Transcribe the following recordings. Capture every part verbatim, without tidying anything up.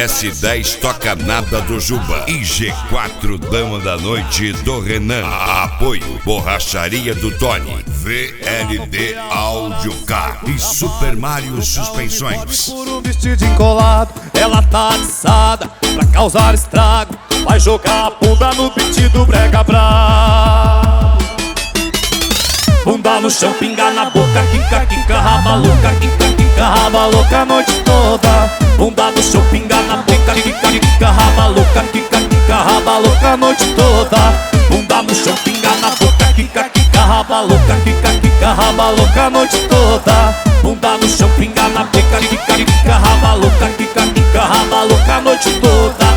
S dez toca nada do Juba e G quatro Dama da Noite do Renan. Apoio Borracharia do Tony, V L D Áudio K e Super Mario Suspensões. Por um vestido encolado, ela tá atiçada pra causar estrago. Vai jogar a bunda no beat do brega brabo. Bunda no chão, pinga na boca, quica, quica, raba louca, quica, quica, raba louca a noite toda. Bunda no chão, pinga na boca, quica, quica, raba louca, quica, quica, raba louca a noite toda. Bunda no chão, pinga na boca, quica, quica, raba louca, quica, quica, raba louca a noite toda. Bunda no chão, pinga na boca, quica, quica, raba louca, quica, quica, raba louca a noite toda.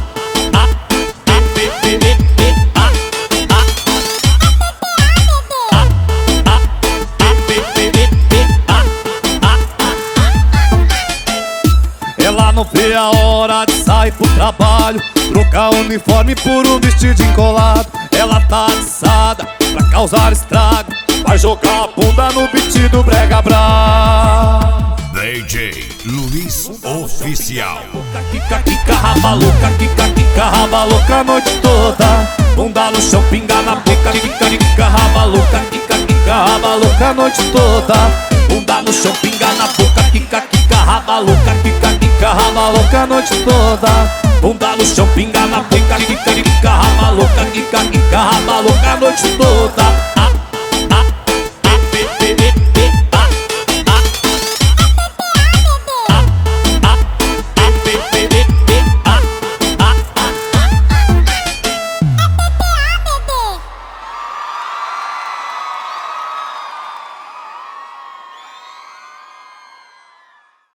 Ela não vê a hora de sair pro trabalho, trocar o uniforme por um vestido encolado. Ela tá atiçada pra causar estrago, vai jogar a bunda no beat do brega brabo. D J Luiz Oficial. Quica, quica, raba louca, quica, quica, raba louca a noite toda. Bunda no chão, pinga na boca, quica, quica, raba louca, quica, quica, raba louca a noite toda. Bunda no chão, pinga na boca, quica, quica, raba louca, quica, quica, raba louca a noite toda. Bunda no chão, pinga na boca, quica, quica, raba louca, quica, quica, raba louca a noite toda.